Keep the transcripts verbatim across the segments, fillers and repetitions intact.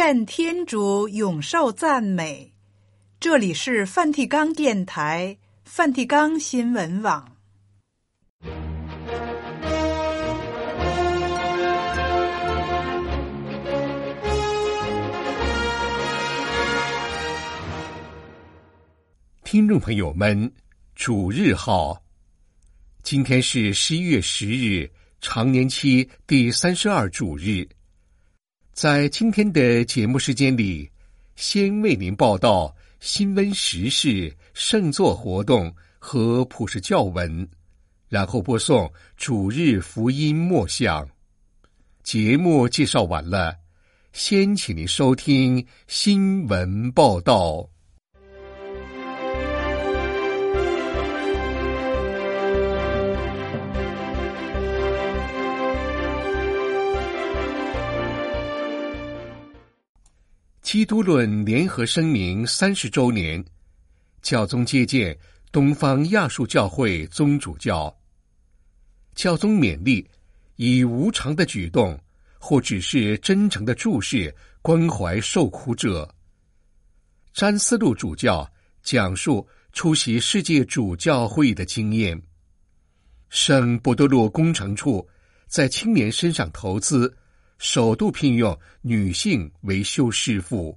愿天主永受赞美。这里是梵蒂冈电台、梵蒂冈新闻网。 听众朋友们，主日好！今天是十一月十日，常年期第三十二主日。在今天的节目时间里，先为您报道新闻时事、圣座活动和普世教文，然后播送主日福音默想。节目介绍完了，先请您收听新闻报道。基督论联合声明三十周年，教宗接见东方亚述教会宗主教。教宗勉励以无偿的举动或只是真诚的注视关怀受苦者。詹思路主教讲述出席世界主教会议的经验。圣伯多禄工程处在青年身上投资，首度聘用女性为修士妇。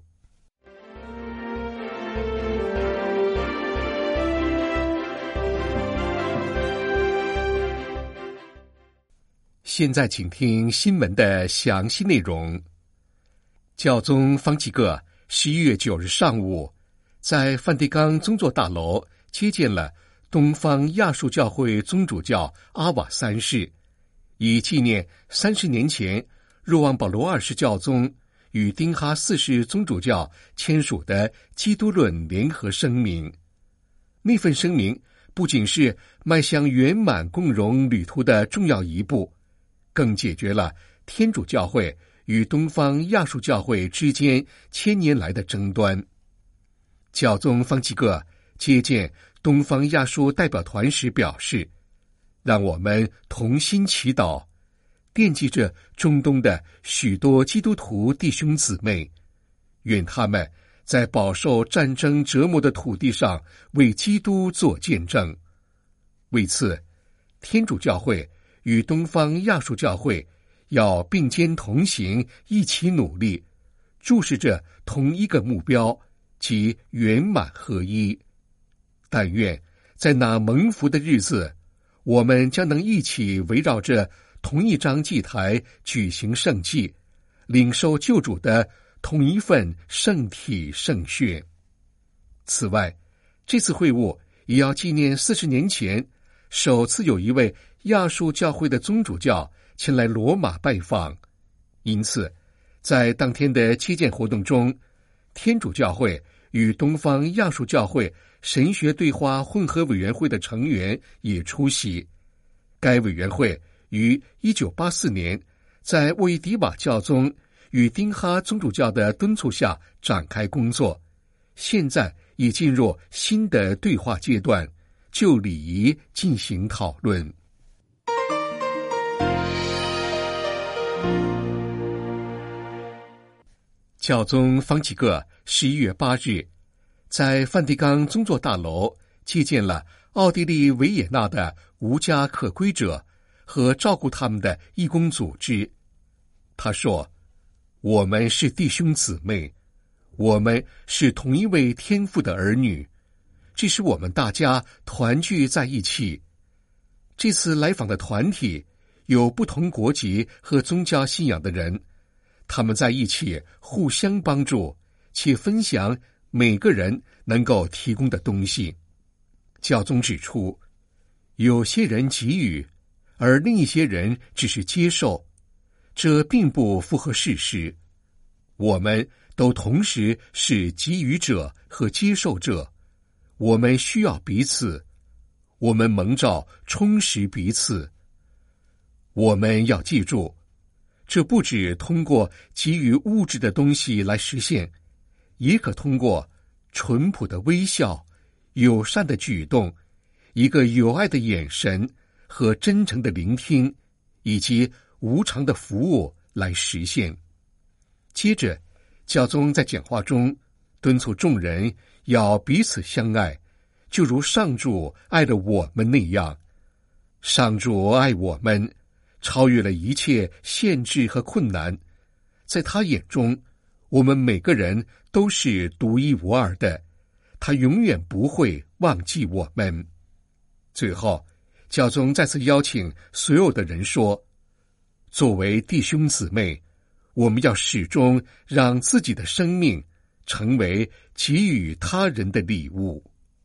现在请听新闻的详细内容。教宗方济各十一月九日上午在梵蒂冈宗座大楼接见了东方亚述教会宗主教阿瓦三世，以纪念三十年前若望保罗二世教宗与丁哈四世宗主教签署的基督论联合声明。那份声明不仅是迈向圆满共荣旅途的重要一步，更解决了天主教会与东方亚述教会之间千年来的争端。教宗方济各接见东方亚述代表团时表示，让我们同心祈祷，惦记着中东的许多基督徒弟兄姊妹，愿他们在饱受战争折磨的土地上为基督做见证。为此，天主教会与东方亚述教会要并肩同行，一起努力，注视着同一个目标，即圆满合一。但愿在那蒙福的日子，我们将能一起围绕着同一张祭台举行圣祭，领受救主的同一份圣体圣血。此外，这次会晤也要纪念四十年前首次有一位亚述教会的宗主教前来罗马拜访，因此在当天的接见活动中，天主教会与东方亚述教会神学对话混合委员会的成员也出席。该委员会于一九八四年在沃伊迪瓦教宗与丁哈宗主教的敦促下展开工作，现在已进入新的对话阶段，就礼仪进行讨论。教宗方济各十一月八日在梵蒂冈宗座大楼接见了奥地利维也纳的无家可归者和照顾他们的义工组织。他说，我们是弟兄姊妹，我们是同一位天父的儿女，这是我们大家团聚在一起。这次来访的团体有不同国籍和宗教信仰的人，他们在一起互相帮助，且分享每个人能够提供的东西。教宗指出，有些人给予，而另一些人只是接受，这并不符合事实。我们都同时是给予者和接受者，我们需要彼此，我们蒙召充实彼此。我们要记住，这不只通过给予物质的东西来实现，也可通过淳朴的微笑、友善的举动、一个有爱的眼神和真诚的聆听，以及无偿的服务来实现。接着， 教宗在讲话中敦促众人要彼此相爱，就如上主爱了我们那样。上主爱我们，超越了一切限制和困难。在他眼中，我们每个人都是独一无二的，他永远不会忘记我们。最后，教宗再次邀请所有的人说，作为弟兄姊妹，我们要始终让自己的生命成为给予他人的礼物。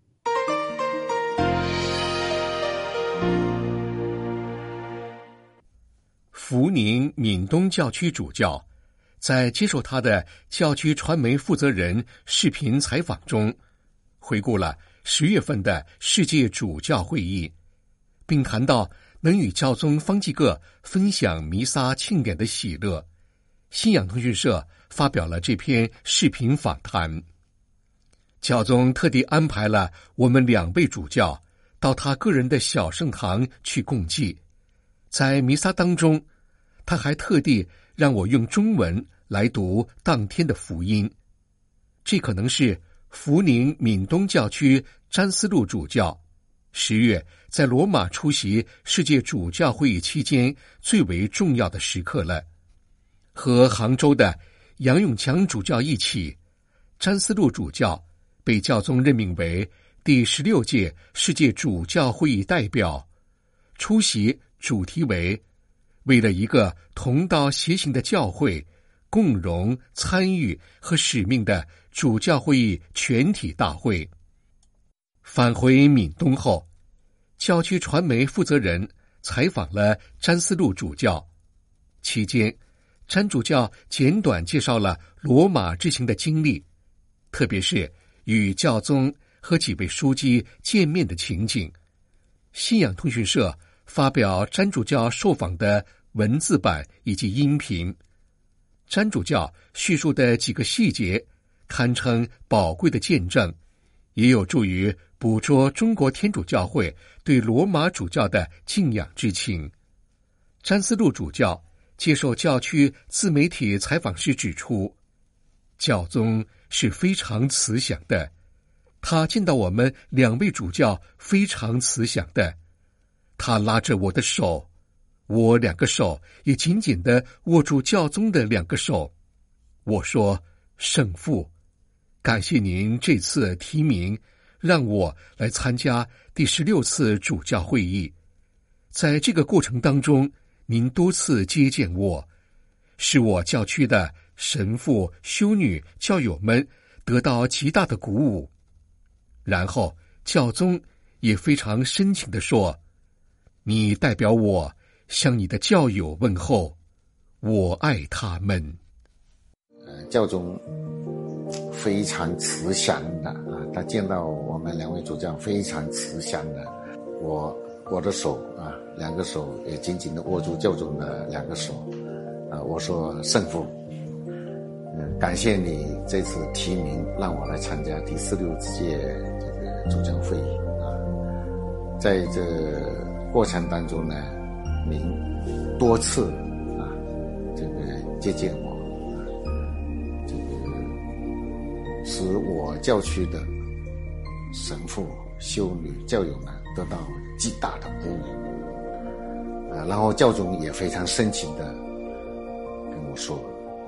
福宁闽东教区主教在接受他的教区传媒负责人视频采访中，回顾了十月份的世界主教会议，并谈到能与教宗方济各分享弥撒庆典的喜乐。信仰通讯社发表了这篇视频访谈。教宗特地安排了我们两位主教到他个人的小圣堂去共祭，在弥撒当中，他还特地让我用中文来读当天的福音。这可能是福宁闽东教区詹思路主教十月在罗马出席世界主教会议期间最为重要的时刻了。和杭州的杨永强主教一起，詹思路主教被教宗任命为第十六届世界主教会议代表，出席主题为为了一个同道协行的教会，共荣参与和使命的主教会议全体大会。返回闽东后，教区传媒负责人采访了詹思路主教，期间詹主教简短介绍了罗马之行的经历，特别是与教宗和几位书记见面的情景。信仰通讯社发表詹主教受访的文字版以及音频，詹主教叙述的几个细节堪称宝贵的见证，也有助于捕捉中国天主教会对罗马主教的敬仰之情。詹思路主教接受教区自媒体采访时指出，教宗是非常慈祥的，他见到我们两位主教非常慈祥的，他拉着我的手，我两个手也紧紧地握住教宗的两个手。我说，圣父，感谢您这次提名让我来参加第十六次主教会议。在这个过程当中，您多次接见我，使我教区的神父、修女、教友们得到极大的鼓舞。然后教宗也非常深情地说，你代表我向你的教友问候，我爱他们。 呃，教宗非常慈祥的啊，他见到我们两位主教非常慈祥的，我我的手啊，两个手也紧紧地握住教宗的两个手啊，我说，圣父，嗯，感谢你这次提名让我来参加第十六届这个主教会议啊，在这过程当中呢，您多次啊这个接见我，这个使我教区的神父、修女、教友们得到极大的鼓舞啊，然后教宗也非常深情的跟我说，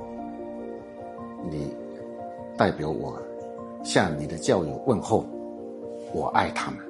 你代表我向你的教友问候，我爱他们。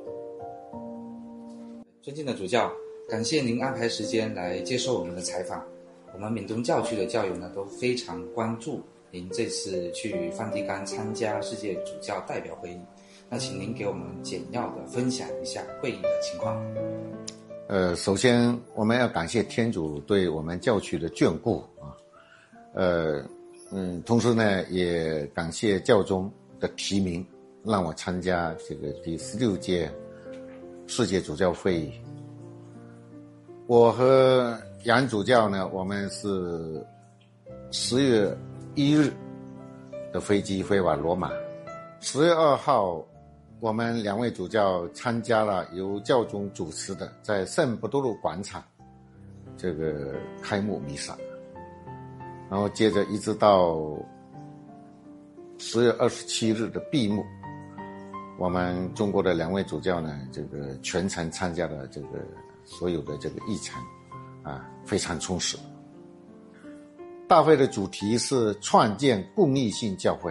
尊敬的主教，感谢您安排时间来接受我们的采访。我们闽东教区的教友呢都非常关注您这次去梵蒂冈参加世界主教代表会议，那请您给我们简要的分享一下会议的情况。 呃，首先我们要感谢天主对我们教区的眷顾啊，呃，嗯，同时呢也感谢教宗的提名，让我参加这个第十六届世界主教会议。我和杨主教呢，我们是十月一日的飞机飞往罗马，十月二号我们两位主教参加了由教宗主持的在圣伯多禄广场这个开幕弥撒，然后接着一直到十月二十七日的闭幕，我们中国的两位主教呢，这个全程参加了这个所有的这个议程，啊，非常充实。大会的主题是创建公益性教会。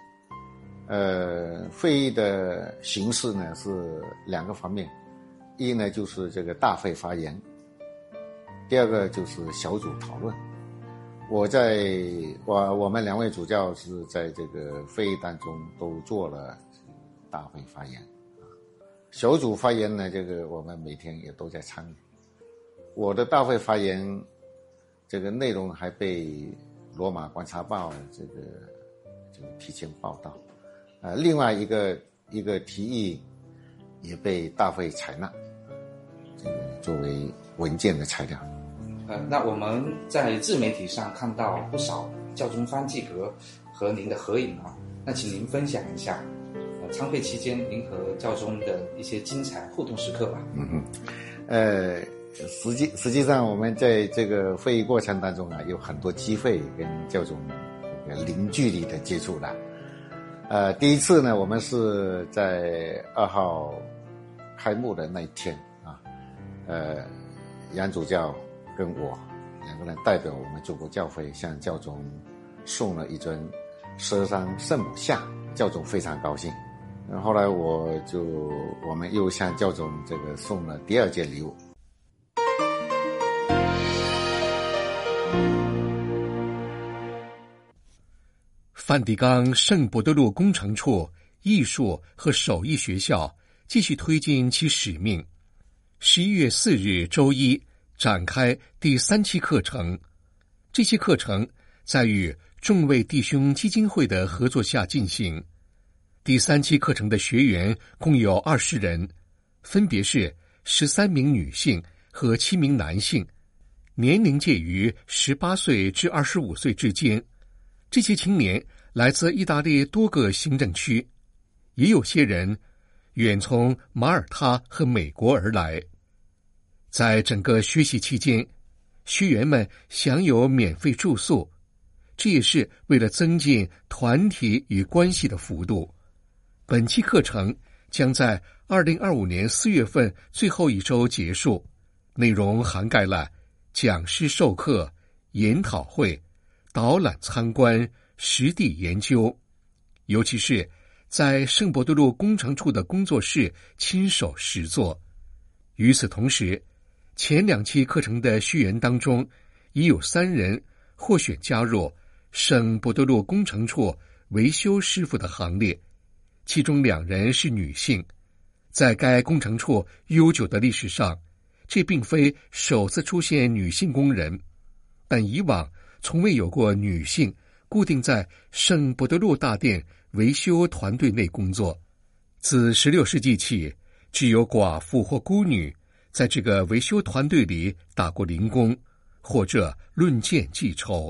呃，会议的形式呢是两个方面，一呢就是这个大会发言，第二个就是小组讨论。我在我我们两位主教是在这个会议当中都做了大会发言，小组发言呢，这个我们每天也都在参与。我的大会发言这个内容还被罗马观察报这个这个提前报道。呃，另外一个一个提议也被大会采纳，这个作为文件的材料。 呃，那我们在自媒体上看到不少教宗方济各和您的合影啊，那请您分享一下，呃，参会期间您和教宗的一些精彩互动时刻吧。 嗯哼，呃，实际实际上我们在这个会议过程当中啊，有很多机会跟教宗这个零距离的接触的。呃，第一次呢，我们是在二号开幕的那一天啊，呃，杨主教跟我两个人代表我们中国教会向教宗送了一尊佘山圣母像，教宗非常高兴。然后后来我就我们又向教宗这个送了第二件礼物。 梵蒂冈圣伯多禄工程处艺术和手艺学校继续推进其使命。十一月四日周一展开第三期课程，这些课程在与众位弟兄基金会的合作下进行。第三期课程的学员共有二十人，分别是十三名女性和七名男性，年龄介于十八岁至二十五岁之间。这些青年来自意大利多个行政区，也有些人远从马耳他和美国而来。在整个学习期间，学员们享有免费住宿，这也是为了增进团体与关系的幅度。本期课程将在二零二五年四月份最后一周结束，内容涵盖了讲师授课、研讨会、导览参观、实地研究，尤其是在圣伯多禄工程处的工作室亲手实作。与此同时，前两期课程的学员当中，已有三人获选加入圣伯多禄工程处维修师傅的行列，其中两人是女性。在该工程处悠久的历史上，这并非首次出现女性工人，但以往从未有过女性固定在圣伯多禄大殿维修团队内工作。自十六世纪起，只有寡妇或孤女在这个维修团队里打过零工，或者论件计酬。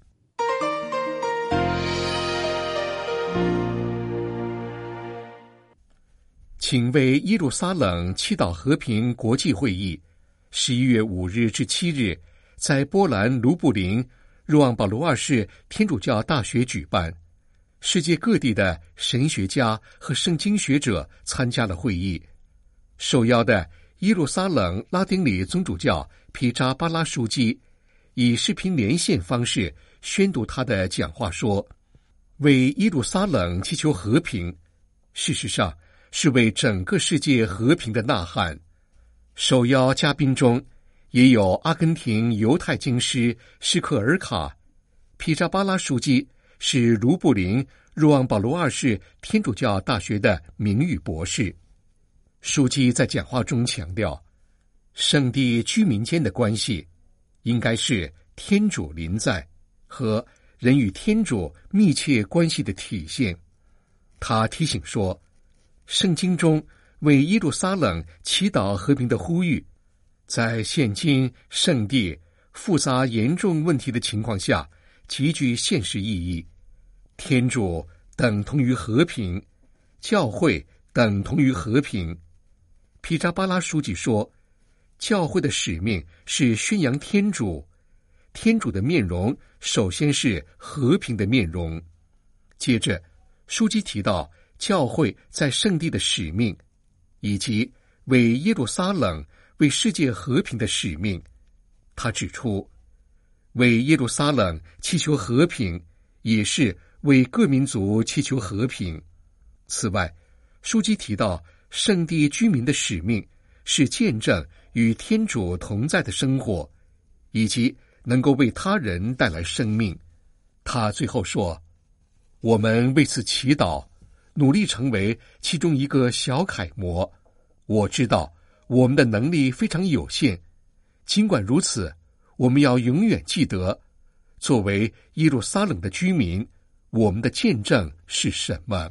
请为耶路撒冷祈祷和平国际会议，十一月五日至七日在波兰卢布林若望保罗二世天主教大学举办。世界各地的神学家和圣经学者参加了会议。受邀的耶路撒冷拉丁里宗主教皮扎巴拉枢机以视频连线方式宣读他的讲话说，为耶路撒冷祈求和平，事实上是为整个世界和平的呐喊。受邀嘉宾中也有阿根廷犹太经师施克尔卡。皮扎巴拉枢机是卢布林若望保罗二世天主教大学的名誉博士。枢机在讲话中强调，圣地居民间的关系应该是天主临在和人与天主密切关系的体现。他提醒说，圣经中为耶路撒冷祈祷和平的呼吁，在现今圣地复杂严重问题的情况下极具现实意义。天主等同于和平，教会等同于和平。皮扎巴拉书记说，教会的使命是宣扬天主，天主的面容首先是和平的面容。接着书记提到教会在圣地的使命，以及为耶路撒冷、为世界和平的使命。他指出，为耶路撒冷祈求和平，也是为各民族祈求和平。此外，书记提到圣地居民的使命是见证与天主同在的生活，以及能够为他人带来生命。他最后说，我们为此祈祷，努力成为其中一个小楷模。我知道我们的能力非常有限，尽管如此，我们要永远记得，作为耶路撒冷的居民，我们的见证是什么。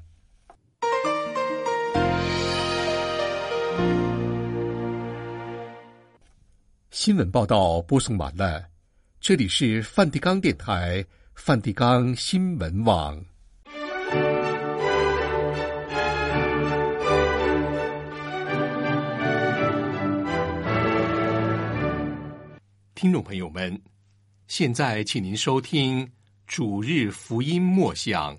新闻报道播送完了，这里是梵蒂冈电台梵蒂冈新闻网。听众朋友们，现在请您收听主日福音默想。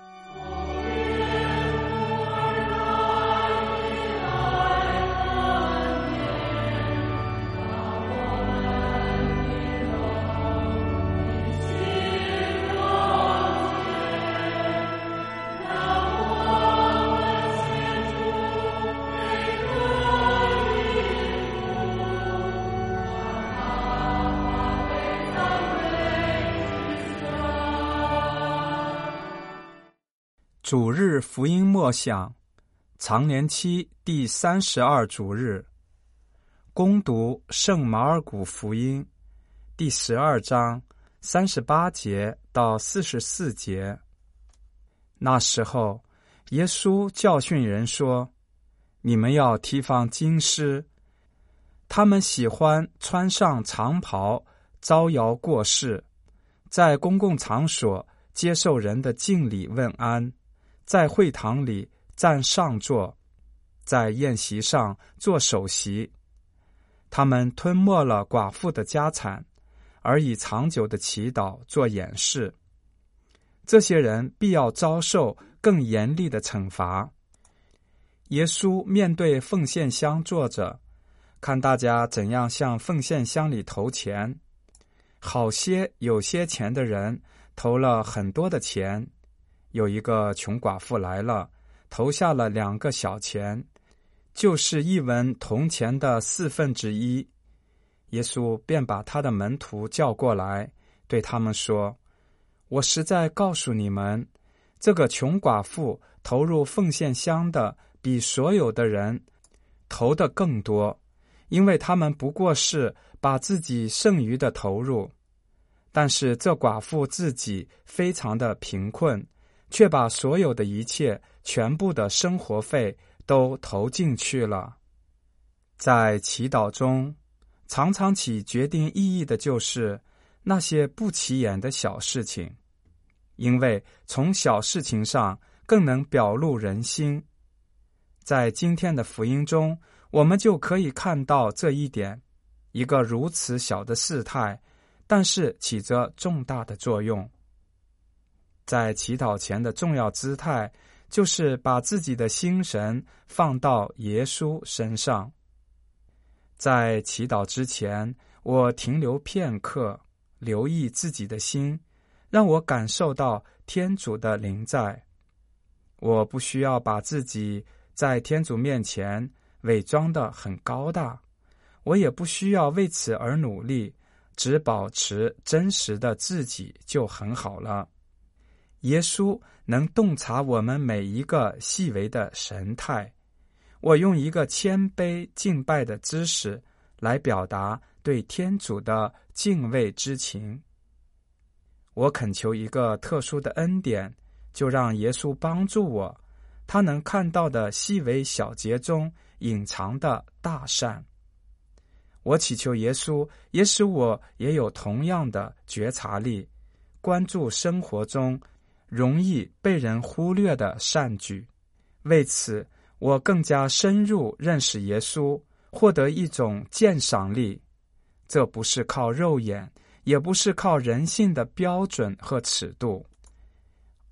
主日福音默想，常年期第三十二主日，恭读圣马尔谷福音第十二章三十八节到四十四节。那时候，耶稣教训人说：“你们要提防经师，他们喜欢穿上长袍，招摇过市，在公共场所接受人的敬礼问安。”在会堂里占上座，在宴席上做首席。他们吞没了寡妇的家产，而以长久的祈祷做掩饰。这些人必要遭受更严厉的惩罚。耶稣面对奉献箱坐着，看大家怎样向奉献箱里投钱。好些有些钱的人投了很多的钱。有一个穷寡妇来了，投下了两个小钱，就是一文铜钱的四分之一。耶稣便把他的门徒叫过来，对他们说：“我实在告诉你们，这个穷寡妇投入奉献箱的比所有的人投的更多，因为他们不过是把自己剩余的投入。但是这寡妇自己非常的贫困，却把所有的一切全部的生活费都投进去了。”在祈祷中，常常起决定意义的就是那些不起眼的小事情，因为从小事情上更能表露人心。在今天的福音中，我们就可以看到这一点，一个如此小的事态，但是起着重大的作用。在祈祷前的重要姿态，就是把自己的心神放到耶稣身上。在祈祷之前，我停留片刻，留意自己的心，让我感受到天主的临在。我不需要把自己在天主面前伪装得很高大，我也不需要为此而努力，只保持真实的自己就很好了。耶稣能洞察我们每一个细微的神态。我用一个谦卑敬拜的姿势来表达对天主的敬畏之情。我恳求一个特殊的恩典，就让耶稣帮助我，他能看到的细微小节中隐藏的大善。我祈求耶稣也使我也有同样的觉察力，关注生活中容易被人忽略的善举。为此，我更加深入认识耶稣，获得一种鉴赏力。这不是靠肉眼，也不是靠人性的标准和尺度，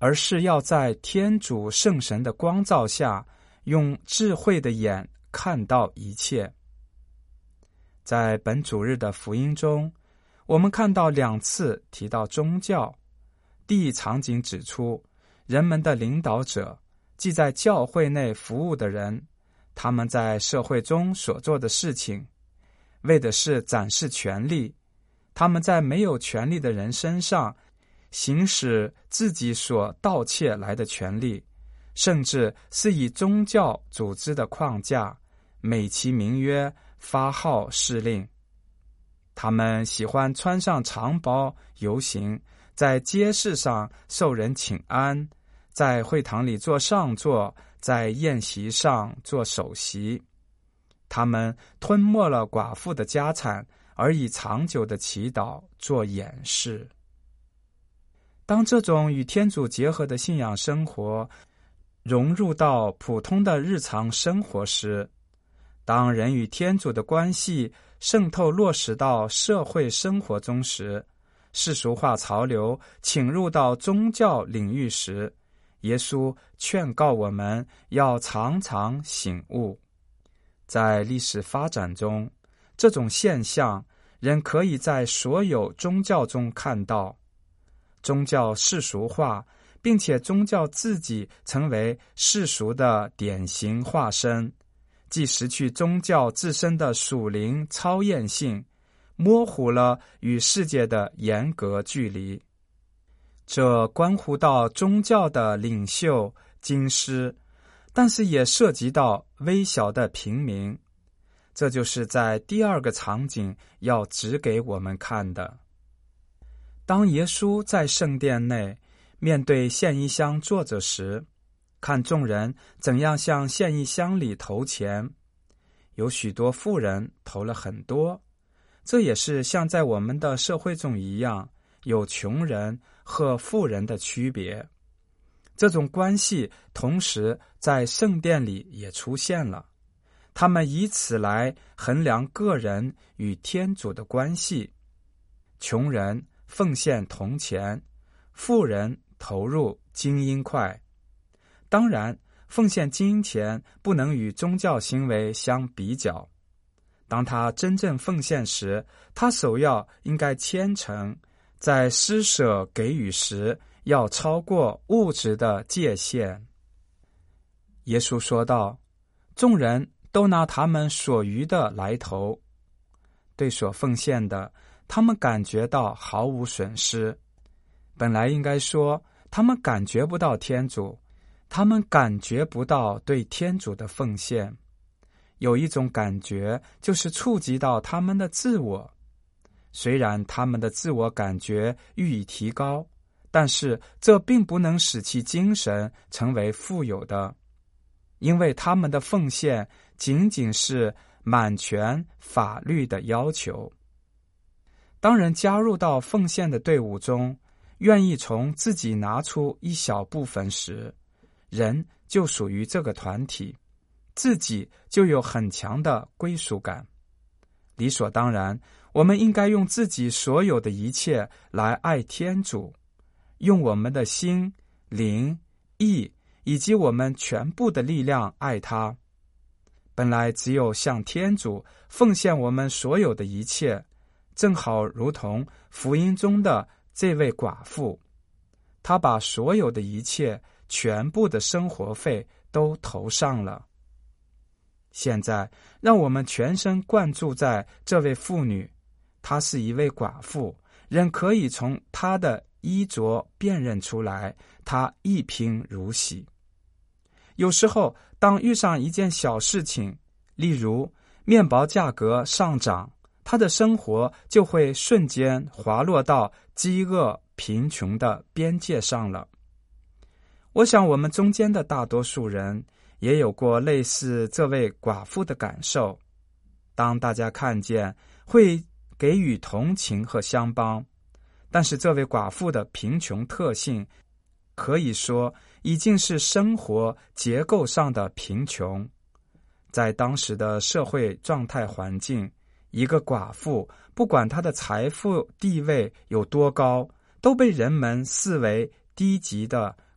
而是要在天主圣神的光照下，用智慧的眼看到一切。在本主日的福音中，我们看到两次提到宗教。第一场景指出，人们的领导者，即在教会内服务的人，他们在社会中所做的事情，为的是展示权力。他们在没有权力的人身上行使自己所盗窃来的权利，甚至是以宗教组织的框架，美其名曰发号施令。他们喜欢穿上长袍游行，在街市上受人请安，在会堂里做上座，在宴席上做首席。他们吞没了寡妇的家产，而以长久的祈祷做掩饰。当这种与天主结合的信仰生活融入到普通的日常生活时，当人与天主的关系渗透落实到社会生活中时，世俗化潮流侵入到宗教领域时，耶稣劝告我们要常常醒悟。在历史发展中，这种现象人可以在所有宗教中看到。宗教世俗化，并且宗教自己成为世俗的典型化身，既失去宗教自身的属灵超验性，模糊了与世界的严格距离。这关乎到宗教的领袖、经师，但是也涉及到微小的平民。这就是在第二个场景要指给我们看的。当耶稣在圣殿内面对献衣箱坐着时，看众人怎样向献衣箱里投钱。有许多富人投了很多，这也是像在我们的社会中一样，有穷人和富人的区别。这种关系同时在圣殿里也出现了，他们以此来衡量个人与天主的关系。穷人奉献铜钱，富人投入金银块。当然，奉献金钱不能与宗教行为相比较。当他真正奉献时，他首要应该虔诚，在施舍给予时要超过物质的界限。耶稣说道，众人都拿他们所余的来投，对所奉献的他们感觉到毫无损失。本来应该说他们感觉不到天主，他们感觉不到对天主的奉献。有一种感觉就是触及到他们的自我。虽然他们的自我感觉予以提高，但是这并不能使其精神成为富有的，因为他们的奉献仅仅是满全法律的要求。当人加入到奉献的队伍中，愿意从自己拿出一小部分时，人就属于这个团体，自己就有很强的归属感。理所当然，我们应该用自己所有的一切来爱天主，用我们的心、灵、意以及我们全部的力量爱他。本来只有向天主奉献我们所有的一切，正好如同福音中的这位寡妇，她把所有的一切全部的生活费都投上了。现在让我们全神贯注在这位妇女，她是一位寡妇，人可以从她的衣着辨认出来，她一贫如洗。有时候当遇上一件小事情，例如面包价格上涨，他的生活就会瞬间滑落到饥饿贫穷的边界上了。我想我们中间的大多数人也有过类似这位寡妇的感受。当大家看见，会给予同情和相帮，但是这位寡妇的贫穷特性可以说已经是生活结构上的贫穷。在当时的社会状态环境，一个寡妇不管她的财富地位有多高，都被人们视为低级的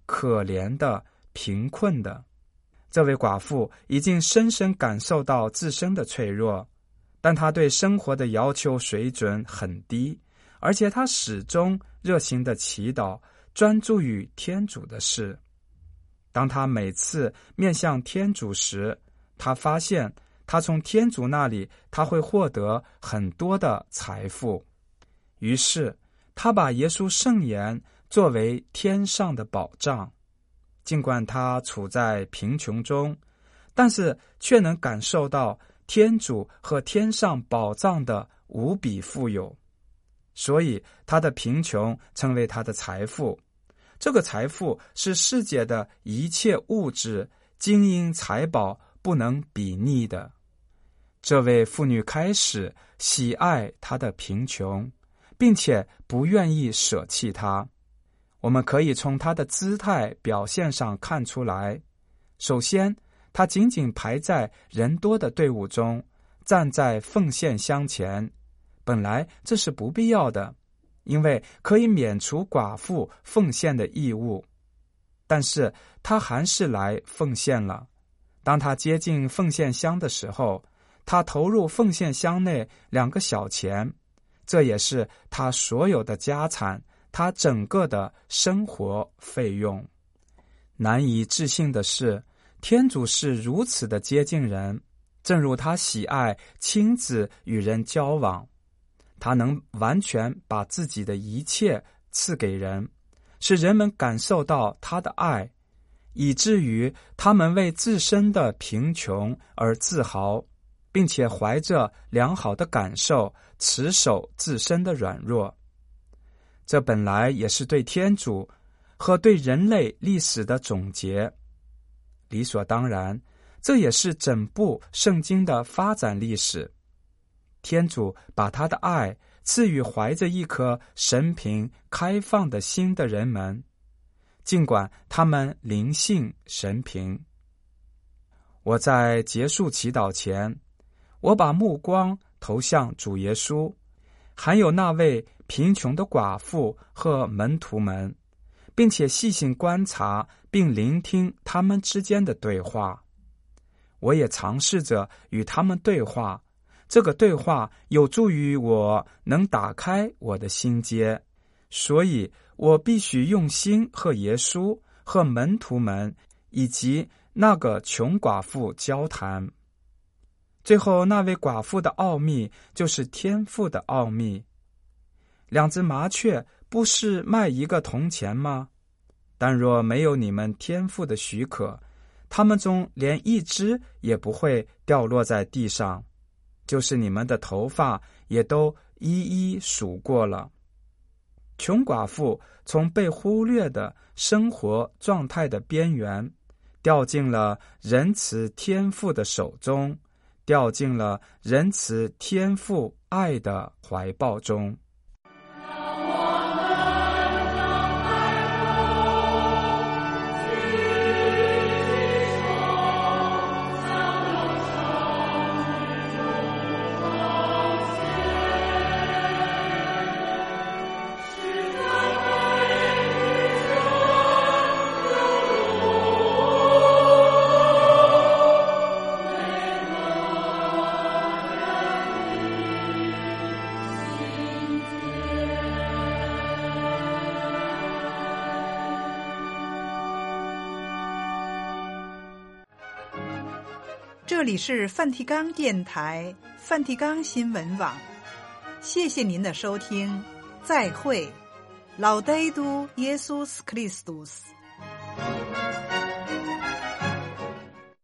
可怜的、贫困的。这位寡妇已经深深感受到自身的脆弱，但她对生活的要求水准很低，而且她始终热心的祈祷，专注于天主的事。当她每次面向天主时，她发现她从天主那里她会获得很多的财富。于是她把耶稣圣言作为天上的保障，尽管她处在贫穷中，但是却能感受到天主和天上宝藏的无比富有，所以她的贫穷成为她的财富。这个财富是世界的一切物质、金银财宝不能比拟的。这位妇女开始喜爱她的贫穷，并且不愿意舍弃她。我们可以从她的姿态表现上看出来。首先，她仅仅排在人多的队伍中，站在奉献箱前。本来这是不必要的，因为可以免除寡妇奉献的义务。但是她还是来奉献了。当她接近奉献箱的时候，她投入奉献箱内两个小钱，这也是她所有的家产，她整个的生活费用。难以置信的是，天主是如此的接近人，正如他喜爱亲自与人交往。他能完全把自己的一切赐给人，使人们感受到他的爱，以至于他们为自身的贫穷而自豪，并且怀着良好的感受持守自身的软弱。这本来也是对天主和对人类历史的总结。理所当然，这也是整部圣经的发展历史。天主把他的爱赐予怀着一颗神平开放的心的人们，尽管他们灵性神平。我在结束祈祷前，我把目光投向主耶稣，还有那位贫穷的寡妇和门徒们，并且细心观察并聆听他们之间的对话。我也尝试着与他们对话，这个对话有助于我能打开我的心结，所以我必须用心和耶稣、和门徒们以及那个穷寡妇交谈。最后，那位寡妇的奥秘就是天父的奥秘。两只麻雀不是卖一个铜钱吗？但若没有你们天父的许可，他们中连一只也不会掉落在地上，就是你们的头发也都一一数过了。穷寡妇从被忽略的生活状态的边缘，掉进了仁慈天父的手中，掉进了仁慈天父爱的怀抱中。 这里是梵蒂冈电台梵蒂冈新闻网，谢谢您的收听，再会，Laudetur Jesus Christus。